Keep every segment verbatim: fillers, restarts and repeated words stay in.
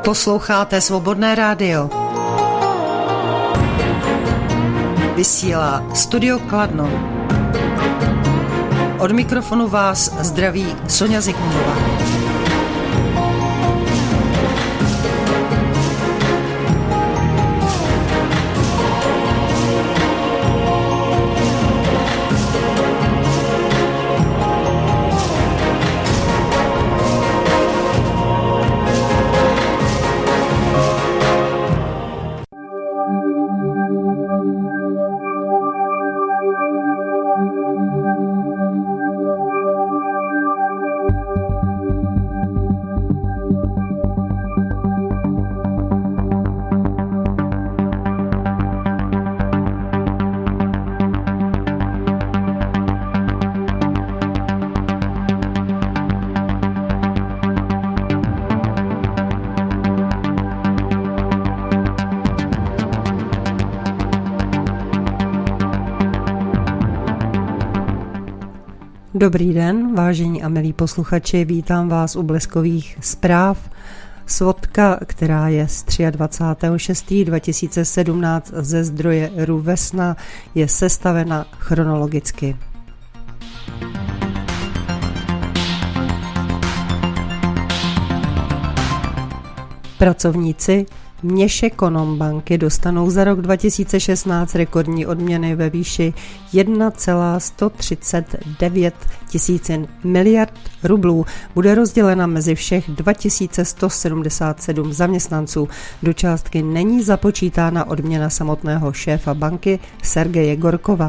Posloucháte Svobodné rádio. Vysílá Studio Kladno. Od mikrofonu vás zdraví Soňa Zikmundová. Dobrý den, vážení a milí posluchači, vítám vás u Bleskových zpráv. Svodka, která je z dvacátého třetího šestého dva tisíce sedmnáct ze zdroje RUVESNA, je sestavena chronologicky. Pracovníci Měšekonombanky dostanou za rok dva tisíce šestnáct rekordní odměny ve výši jedna celá sto třicet devět tisíc miliard rublů. Bude rozdělena mezi všech dva tisíce sto sedmdesát sedm zaměstnanců. Do částky není započítána odměna samotného šéfa banky Sergeje Gorkova.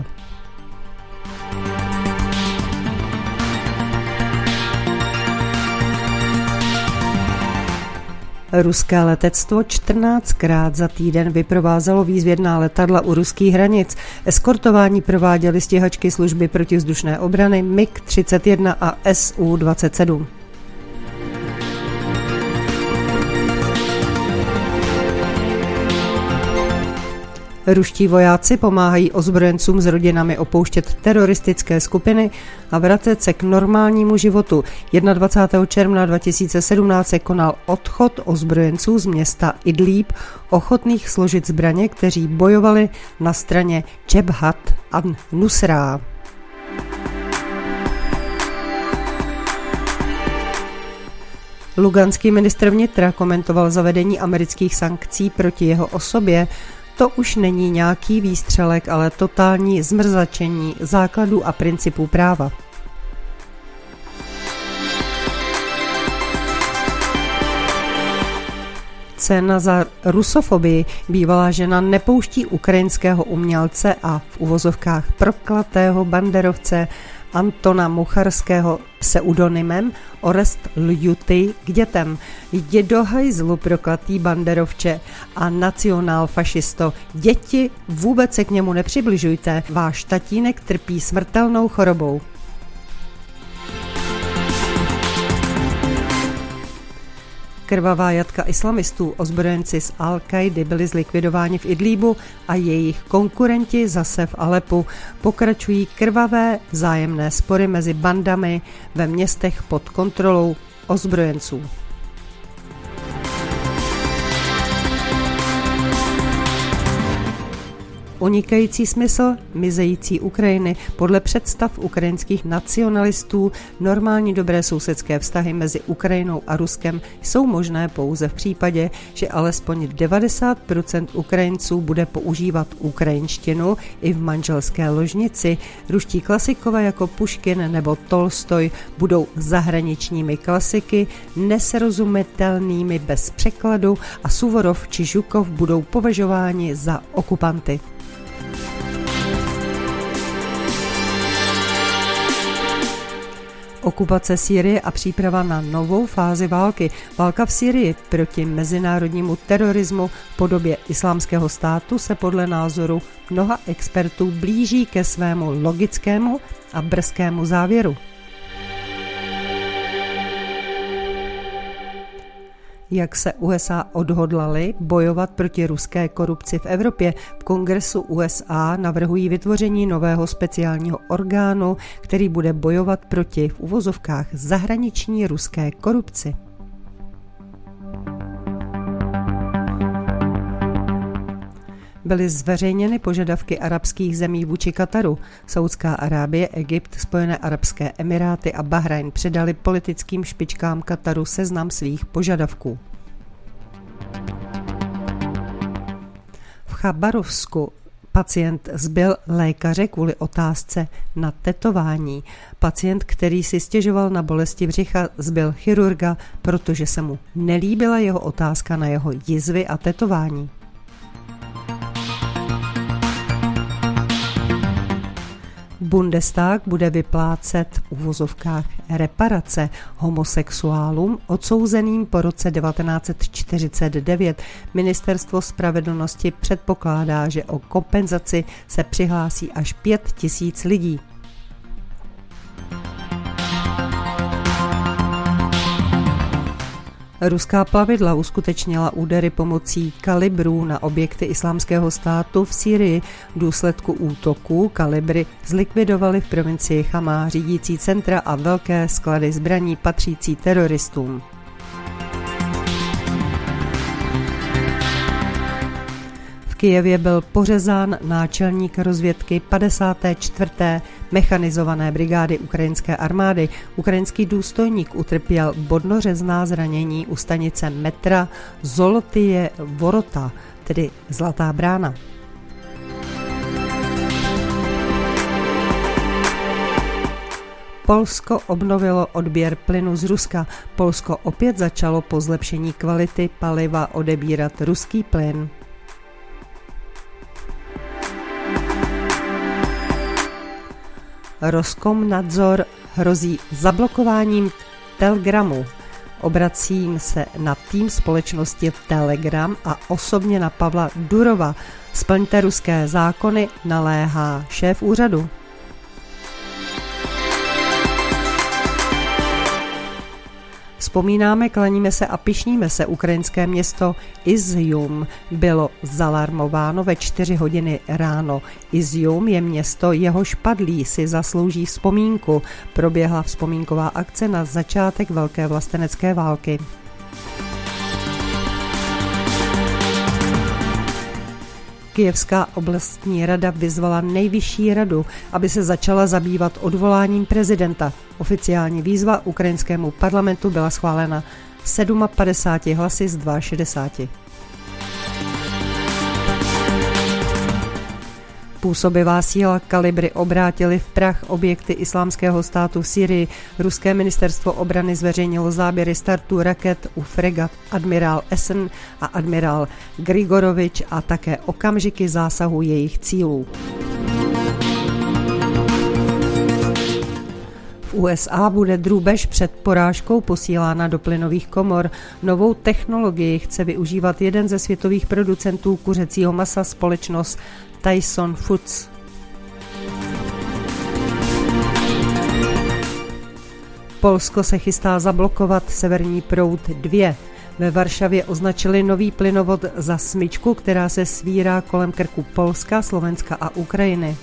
Ruské letectvo čtrnáctkrát za týden vyprovázelo výzvědná letadla u ruských hranic. Eskortování prováděly stíhačky služby protivzdušné obrany M I G třicet jedna a S U dvacet sedm. Ruští vojáci pomáhají ozbrojencům s rodinami opouštět teroristické skupiny a vracet se k normálnímu životu. dvacátého prvního června dva tisíce sedmnáct se konal odchod ozbrojenců z města Idlíb, ochotných složit zbraně, kteří bojovali na straně Džebhat an-Nusra. Luganský ministr vnitra komentoval zavedení amerických sankcí proti jeho osobě. To už není nějaký výstřelek, ale totální zmrzačení základů a principů práva. Cena za rusofobii. Bývalá žena nepouští ukrajinského umělce a v uvozovkách prokletého banderovce Antona Mucharského pseudonymem Orest Ljuty k dětem. Jdi do hajzlu, prokletý banderovče a nacionálfašisto. Děti, vůbec se k němu nepřibližujte. Váš tatínek trpí smrtelnou chorobou. Krvavá jatka islamistů, ozbrojenci z Al-Kaidy byli zlikvidováni v Idlíbu a jejich konkurenti zase v Alepu. Pokračují krvavé vzájemné spory mezi bandami ve městech pod kontrolou ozbrojenců. Unikající smysl mizející Ukrajiny. Podle představ ukrajinských nacionalistů normální dobré sousedské vztahy mezi Ukrajinou a Ruskem jsou možné pouze v případě, že alespoň devadesát procent Ukrajinců bude používat ukrajinštinu i v manželské ložnici. Ruští klasikové jako Puškin nebo Tolstoj budou zahraničními klasiky, nesrozumitelnými bez překladu a Suvorov či Žukov budou považováni za okupanty. Okupace Sýrie a příprava na novou fázi války. Válka v Sýrii proti mezinárodnímu terorismu v podobě islámského státu se podle názoru mnoha expertů blíží ke svému logickému a brzkému závěru. Jak se U S A odhodlali bojovat proti ruské korupci v Evropě. V Kongresu U S A navrhují vytvoření nového speciálního orgánu, který bude bojovat proti v uvozovkách zahraniční ruské korupci. byly zveřejněny požadavky arabských zemí vůči Kataru. Saudská Arábie, Egypt, Spojené arabské emiráty a Bahrajn předali politickým špičkám Kataru seznam svých požadavků. V Chabarovsku pacient zbil lékaře kvůli otázce na tetování. Pacient, který si stěžoval na bolesti břicha, zbil chirurga, protože se mu nelíbila jeho otázka na jeho jizvy a tetování. Bundestag bude vyplácet v uvozovkách reparace homosexuálům odsouzeným po roce devatenáct set čtyřicet devět. Ministerstvo spravedlnosti předpokládá, že o kompenzaci se přihlásí až pět tisíc lidí. Ruská plavidla uskutečnila údery pomocí kalibrů na objekty Islámského státu v Sýrii. V důsledku útoků kalibry zlikvidovaly v provincii Chama řídící centra a velké sklady zbraní patřící teroristům. V Kyjevě byl pořezán náčelník rozvědky padesáté čtvrté mechanizované brigády ukrajinské armády. Ukrajinský důstojník utrpěl bodnořezná zranění u stanice metra Zolotyje Vorota, tedy Zlatá brána. Polsko obnovilo odběr plynu z Ruska. Polsko opět začalo po zlepšení kvality paliva odebírat ruský plyn. Roskomnadzor hrozí zablokováním Telegramu. Obracím se na tým společnosti Telegram a osobně na Pavla Durova. Splňte ruské zákony, naléhá šéf úřadu. Vzpomínáme, klaníme se a pyšníme se. Ukrajinské město Izjum bylo zalarmováno ve čtyři hodiny ráno. Izjum je město, jehož padlí si zaslouží vzpomínku. Proběhla vzpomínková akce na začátek velké vlastenecké války. Kyjevská oblastní rada vyzvala nejvyšší radu, aby se začala zabývat odvoláním prezidenta. Oficiální výzva ukrajinskému parlamentu byla schválena padesáti sedmi hlasy z šedesáti dvou. Působivá síla kalibry obrátily v prach objekty Islámského státu v Sýrii. Ruské ministerstvo obrany zveřejnilo záběry startu raket u fregat admirál Essen a admirál Grigorovič a také okamžiky zásahu jejich cílů. V U S A bude drůbež před porážkou posílána do plynových komor. Novou technologii chce využívat jeden ze světových producentů kuřecího masa, společnost Tyson Foods. Polsko se chystá zablokovat severní proud dva. Ve Varšavě označili nový plynovod za smyčku, která se svírá kolem krku Polska, Slovenska a Ukrajiny.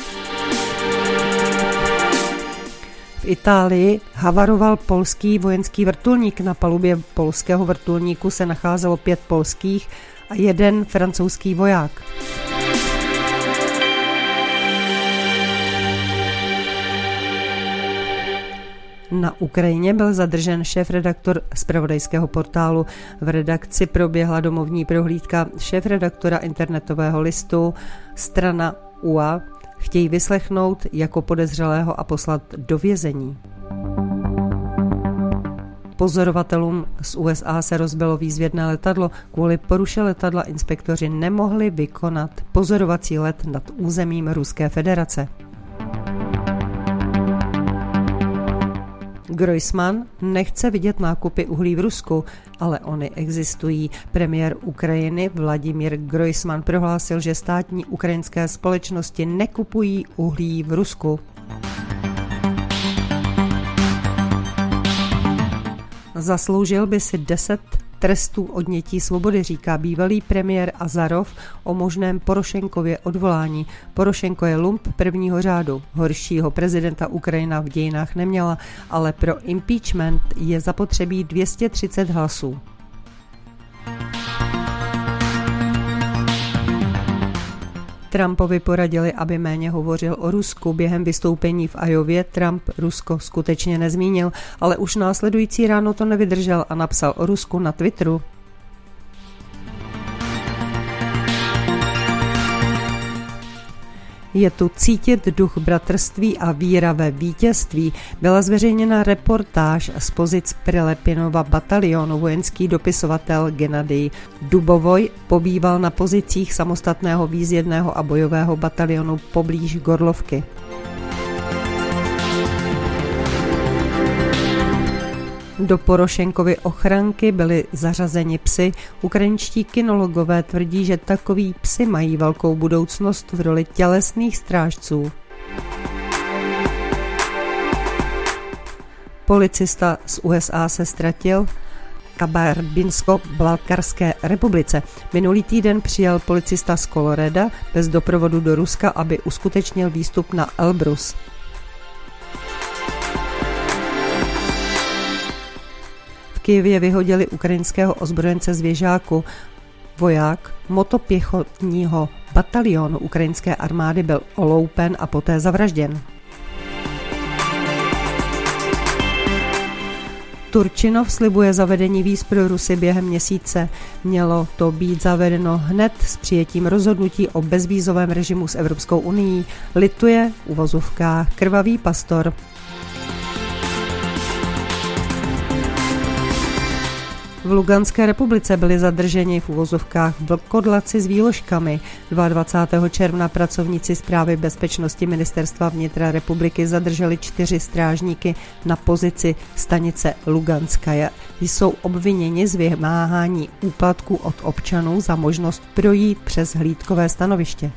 V Itálii havaroval polský vojenský vrtulník. Na palubě polského vrtulníku se nacházelo pět polských a jeden francouzský voják. Na Ukrajině byl zadržen šéfredaktor zpravodajského portálu. V redakci proběhla domovní prohlídka šéfredaktora internetového listu Strana U A. Chtějí vyslechnout jako podezřelého a poslat do vězení. Pozorovatelům z U S A se rozbilo výzvědné letadlo. Kvůli poruše letadla inspektoři nemohli vykonat pozorovací let nad územím Ruské federace. Groysman nechce vidět nákupy uhlí v Rusku, ale ony existují. Premiér Ukrajiny Vladimír Groysman prohlásil, že státní ukrajinské společnosti nekupují uhlí v Rusku. Zasloužil by si deset trestů odnětí svobody, říká bývalý premiér Azarov o možném Porošenkově odvolání. Porošenko je lump prvního řádu. Horšího prezidenta Ukrajina v dějinách neměla, ale pro impeachment je zapotřebí dvě stě třicet hlasů. Trumpovi poradili, aby méně hovořil o Rusku. Během vystoupení v Iowě Trump Rusko skutečně nezmínil, ale už následující ráno to nevydržel a napsal o Rusku na Twitteru. Je tu cítit duch bratrství a víra ve vítězství. Byla zveřejněna reportáž z pozic Prilepinova batalionu. Vojenský dopisovatel Gennadij Dubovoj pobýval na pozicích samostatného výzjedného a bojového batalionu poblíž Gorlovky. Do Porošenkovy ochranky byli zařazeni psi. Ukrajinští kinologové tvrdí, že takoví psi mají velkou budoucnost v roli tělesných strážců. Policista z U S A se ztratil v Kabardinsko-Balkarské republice. Minulý týden přijel policista z Colorada bez doprovodu do Ruska, aby uskutečnil výstup na Elbrus. V Kyjevě vyhodili ukrajinského ozbrojence z věžáku. Voják motopěchotního batalionu ukrajinské armády byl oloupen a poté zavražděn. Turčinov slibuje zavedení víz pro Rusy během měsíce. Mělo to být zavedeno hned s přijetím rozhodnutí o bezvízovém režimu s Evropskou unií. Lituje v uvozovkách krvavý pastor. V Luganské republice byli zadrženi v uvozovkách vlkodlaci s výložkami. dvacátého druhého června pracovníci Správy bezpečnosti Ministerstva vnitra republiky zadrželi čtyři strážníky na pozici stanice Luganskaja. Jsou obviněni z vymáhání úplatků od občanů za možnost projít přes hlídkové stanoviště.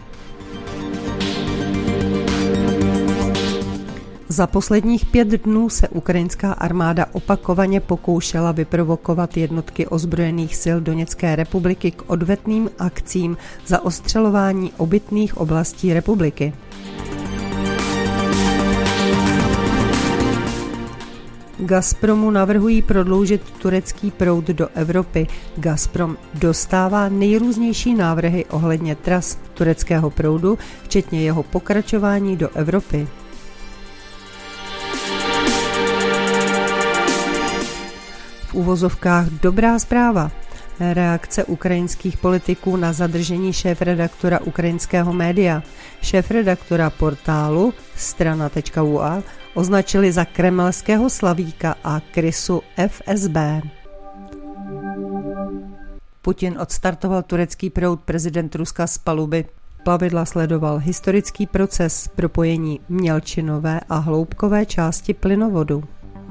Za posledních pět dnů se ukrajinská armáda opakovaně pokoušela vyprovokovat jednotky ozbrojených sil Doněcké republiky k odvetným akcím za ostřelování obytných oblastí republiky. Gazpromu navrhují prodloužit turecký proud do Evropy. Gazprom dostává nejrůznější návrhy ohledně tras tureckého proudu, včetně jeho pokračování do Evropy. V uvozovkách dobrá zpráva. Reakce ukrajinských politiků na zadržení šéfredaktora ukrajinského média. Šéfredaktora portálu strana tečka u a označili za kremelského slavíka a krysu F S B. Putin odstartoval turecký proud, prezident Ruska z paluby plavidla sledoval historický proces propojení mělčinové a hloubkové části plynovodu.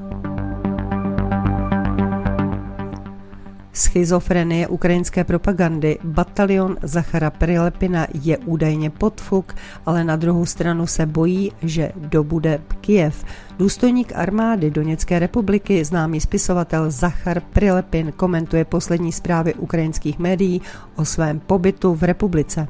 Schizofrenie ukrajinské propagandy. Batalion Zachara Prilepina je údajně podfuk, ale na druhou stranu se bojí, že dobude Kyjev. Důstojník armády Doněcké republiky, známý spisovatel Zachar Prilepin, komentuje poslední zprávy ukrajinských médií o svém pobytu v republice.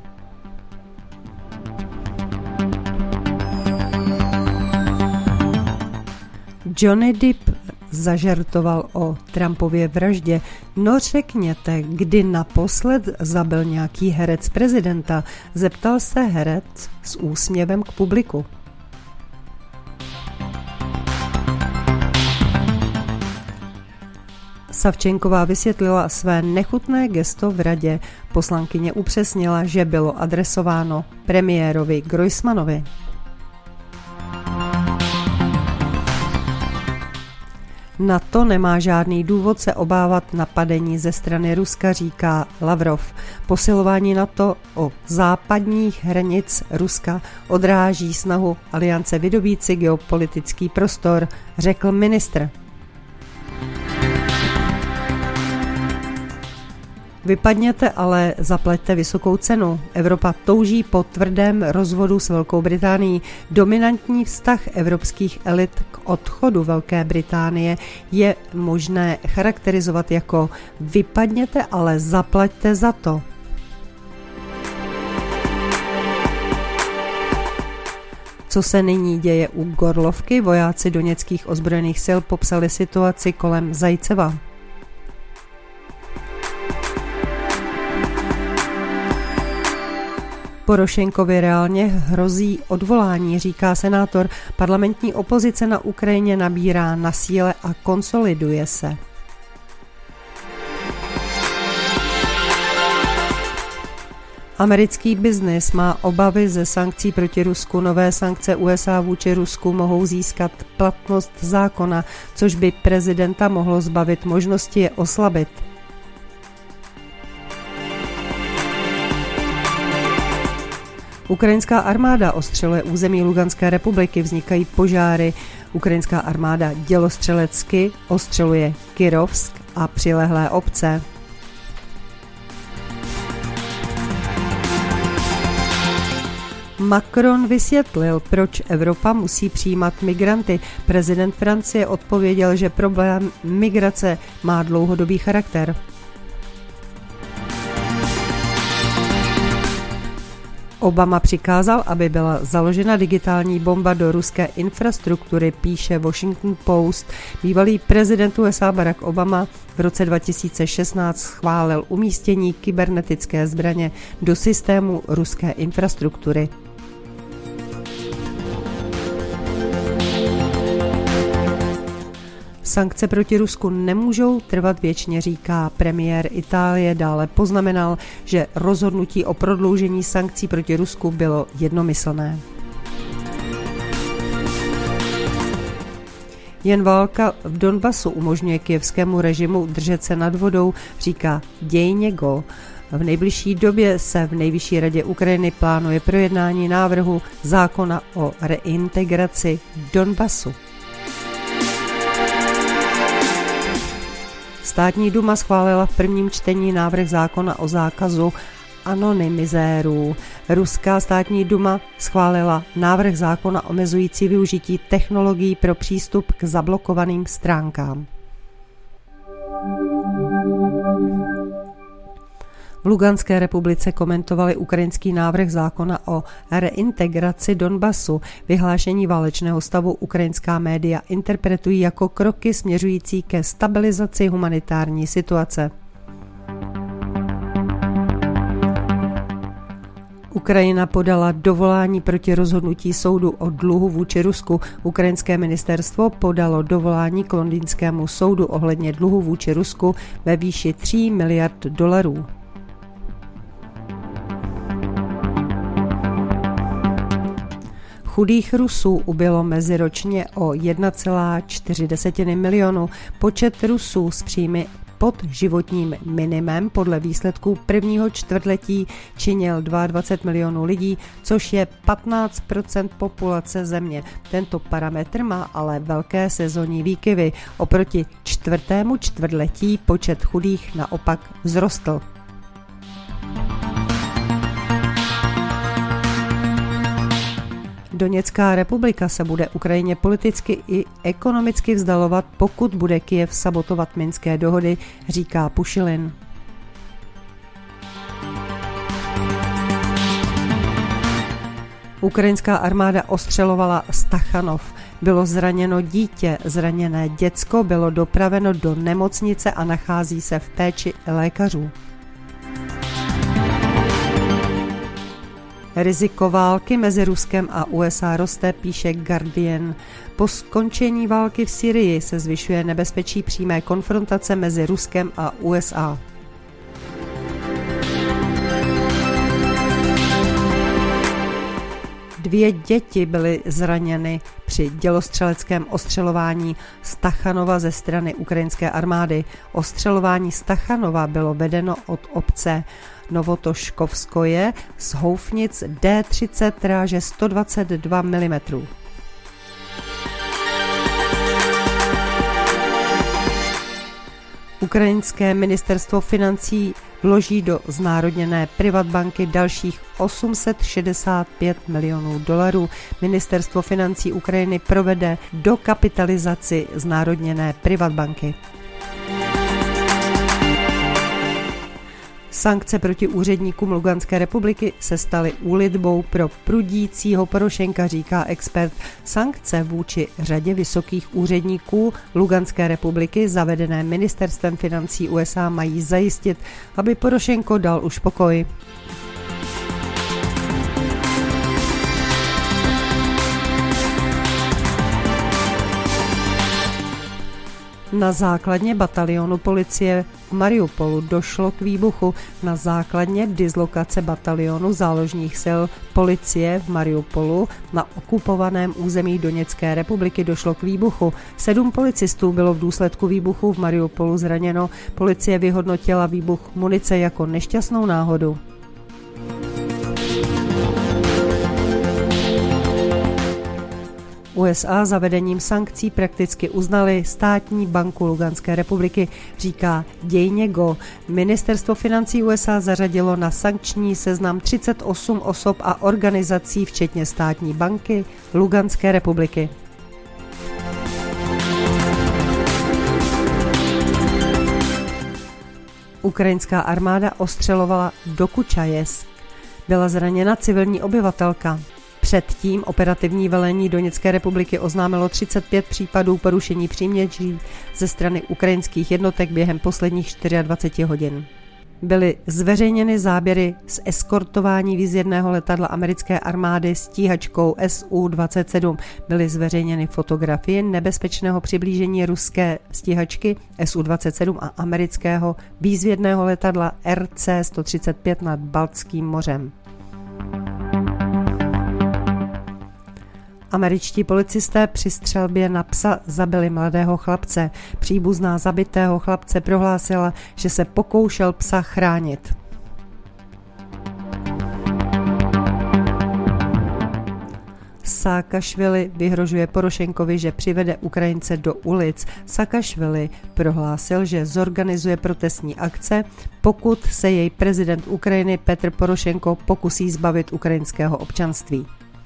Johnny Depp zažertoval o Trumpově vraždě. No řekněte, kdy naposled zabil nějaký herec prezidenta, zeptal se herec s úsměvem k publiku. Savčenková vysvětlila své nechutné gesto v radě. Poslankyně upřesnila, že bylo adresováno premiérovi Groysmanovi. NATO nemá žádný důvod se obávat napadení ze strany Ruska, říká Lavrov. Posilování NATO o západních hranic Ruska odráží snahu aliance vydobít si geopolitický prostor, řekl ministr. Vypadněte, ale zaplaťte vysokou cenu. Evropa touží po tvrdém rozvodu s Velkou Británií. Dominantní vztah evropských elit k odchodu Velké Británie je možné charakterizovat jako vypadněte, ale zaplaťte za to. Co se nyní děje u Gorlovky, vojáci doněckých ozbrojených sil popsali situaci kolem Zajceva. Porošenkovi reálně hrozí odvolání, říká senátor. Parlamentní opozice na Ukrajině nabírá na síle a konsoliduje se. Americký biznis má obavy ze sankcí proti Rusku. Nové sankce U S A vůči Rusku mohou získat platnost zákona, což by prezidenta mohlo zbavit možnosti je oslabit. Ukrajinská armáda ostřeluje území Luganské republiky, vznikají požáry. Ukrajinská armáda dělostřelecky ostřeluje Kirovsk a přilehlé obce. Macron vysvětlil, proč Evropa musí přijímat migranty. Prezident Francie odpověděl, že problém migrace má dlouhodobý charakter. Obama přikázal, aby byla založena digitální bomba do ruské infrastruktury, píše Washington Post. Bývalý prezident U S A Barack Obama v roce dva tisíce šestnáct schválil umístění kybernetické zbraně do systému ruské infrastruktury. Sankce proti Rusku nemůžou trvat věčně, říká premiér Itálie. Dále poznamenal, že rozhodnutí o prodloužení sankcí proti Rusku bylo jednomyslné. Jen válka v Donbasu umožňuje kyjevskému režimu držet se nad vodou, říká Dějněgo. V nejbližší době se v Nejvyšší radě Ukrajiny plánuje projednání návrhu zákona o reintegraci Donbasu. Státní duma schválila v prvním čtení návrh zákona o zákazu anonymizérů. Ruská státní duma schválila návrh zákona omezující využití technologií pro přístup k zablokovaným stránkám. V Luganské republice komentovali ukrajinský návrh zákona o reintegraci Donbasu. Vyhlášení válečného stavu ukrajinská média interpretují jako kroky směřující ke stabilizaci humanitární situace. Ukrajina podala dovolání proti rozhodnutí soudu o dluhu vůči Rusku. Ukrajinské ministerstvo podalo dovolání k londýnskému soudu ohledně dluhu vůči Rusku ve výši tří miliard dolarů. Chudých Rusů ubylo meziročně o jedna celá čtyři milionu. Počet Rusů s příjmy pod životním minimem podle výsledků prvního čtvrtletí činil dvacet dva milionů lidí, což je patnáct procent populace země. Tento parametr má ale velké sezónní výkyvy. Oproti čtvrtému čtvrtletí počet chudých naopak vzrostl. Doněcká republika se bude Ukrajině politicky i ekonomicky vzdalovat, pokud bude Kyjev sabotovat minské dohody, říká Pušilin. Ukrajinská armáda ostřelovala Stachanov. Bylo zraněno dítě, zraněné děcko bylo dopraveno do nemocnice a nachází se v péči lékařů. Riziko války mezi Ruskem a U S A roste, píše Guardian. Po skončení války v Syrii se zvyšuje nebezpečí přímé konfrontace mezi Ruskem a U S A. Dvě děti byly zraněny při dělostřeleckém ostřelování Stachanova ze strany ukrajinské armády. Ostřelování Stachanova bylo vedeno od obce Novotoškovskoje z houfnic D třicet ráže sto dvacet dva milimetrů. Ukrajinské ministerstvo financí vloží do znárodněné Privatbanky dalších osm set šedesát pět milionů dolarů. Ministerstvo financí Ukrajiny provede dokapitalizaci znárodněné Privatbanky. Sankce proti úředníkům Luganské republiky se staly úlitbou pro prudícího Porošenka, říká expert. Sankce vůči řadě vysokých úředníků Luganské republiky zavedené ministerstvem financí U S A mají zajistit, aby Porošenko dal už pokoj. Na základně batalionu policie v Mariupolu došlo k výbuchu. Na základně dislokace batalionu záložních sil policie v Mariupolu na okupovaném území Doněcké republiky došlo k výbuchu. Sedm policistů bylo v důsledku výbuchu v Mariupolu zraněno. Policie vyhodnotila výbuch munice jako nešťastnou náhodu. U S A zavedením sankcí prakticky uznali státní banku Luganské republiky, říká Dějně Go. Ministerstvo financí U S A zařadilo na sankční seznam třicet osm osob a organizací, včetně státní banky Luganské republiky. Ukrajinská armáda ostřelovala do Kučajesk. Byla zraněna civilní obyvatelka. Předtím operativní velení Doněcké republiky oznámilo třicet pět případů porušení příměří ze strany ukrajinských jednotek během posledních dvaceti čtyř hodin. Byly zveřejněny záběry z eskortování výzvědného letadla americké armády stíhačkou S U dvacet sedm. Byly zveřejněny fotografie nebezpečného přiblížení ruské stíhačky S U dvacet sedm a amerického výzvědného letadla R C sto třicet pět nad Baltským mořem. Američtí policisté při střelbě na psa zabili mladého chlapce. Příbuzná zabitého chlapce prohlásila, že se pokoušel psa chránit. Saakašvili vyhrožuje Porošenkovi, že přivede Ukrajince do ulic. Saakašvili prohlásil, že zorganizuje protestní akce, pokud se jej prezident Ukrajiny Petr Porošenko pokusí zbavit ukrajinského občanství.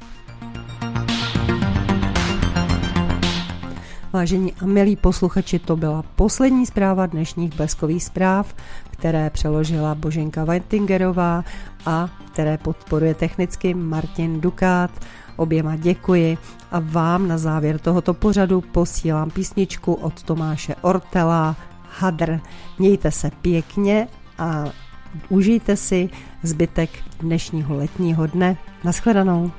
Vážení a milí posluchači, to byla poslední zpráva dnešních Bleskových zpráv, které přeložila Boženka Weitingerová a které podporuje technicky Martin Dukát. Oběma děkuji a vám na závěr tohoto pořadu posílám písničku od Tomáše Ortela Hadr. Mějte se pěkně a užijte si zbytek dnešního letního dne. Naschledanou.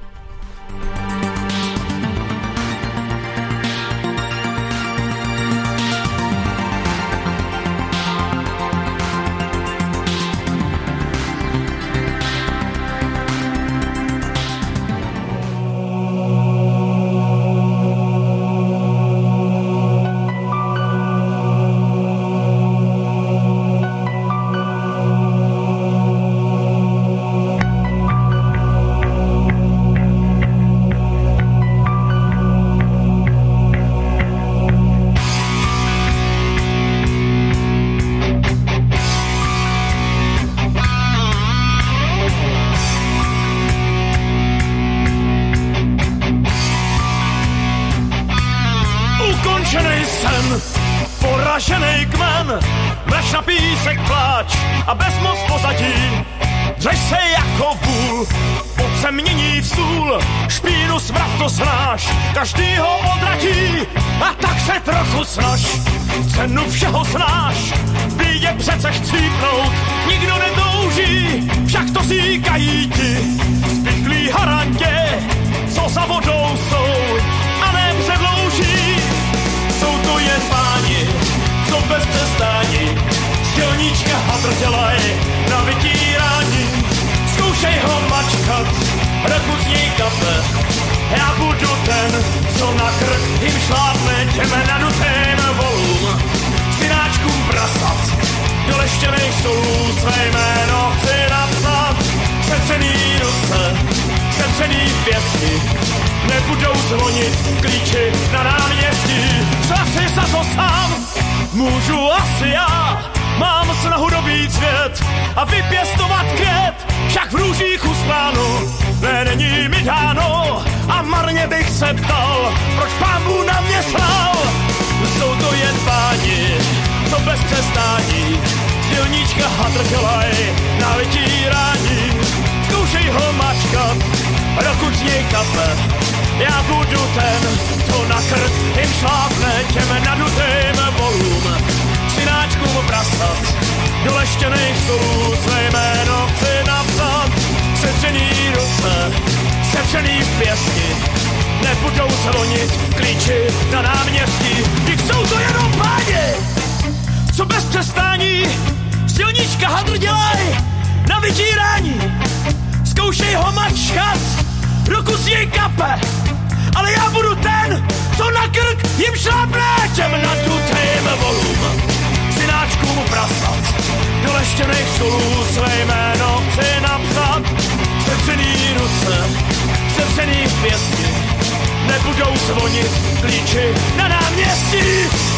Poražený kmen, mleš na písek pláč a bezmoc pozadí. Dřeš se jako vůl, pod se mění v sůl, špínu smrad to znáš, každý ho odradí, a tak se trochu snaž, cenu všeho znáš, v bídě přece chcípnout, nikdo netouží, však to říkají ti, spichlí harantě, co za vodou jsou, a ne předlouží, jsou to jen páni, co bez přestání z dělníčka hadr dělaj na vytírání. Zkoušej ho mačkat, dokud z něj kape. Já budu ten, co na krk jim šlápne těme nadutým volům. Synáčkům prasat, do leštěnej stolů své jméno chci napsat. Setřený ruce, setřený pěstí, nebudou zvonit klíči na náměstí. Zase za to sám, můžu asi já, mám snahu dobít svět a vypěstovat květ, však v růžích ustránu, ne, není mi dáno, a marně bych se ptal, proč Pán Bůh na mě slal. Jsou to jen páni, co bez přestání z dělníčka hadr dělaj na vytírání. Zkoušej ho mačkat, dokud z něj kape. Já budu ten, co na krk jim šlápne těm nadutým volům. Synáčkům prasat, do leštěných stolů své jméno chci napsat. Sevřený ruce, sevřený v pěsti, nebudou zvonit klíči na náměstí. Vždyť jsou to jenom páni! vydírání, zkoušej ho mačkat, ruku z něj kape, ale já budu ten, co na krk jim šlápne těm nadutým volům, synáčkům prasat, do leštěných stolů své jméno chci napsat, sevřený ruce, sevřený pěstí, nebudou zvonit klíči na náměstí.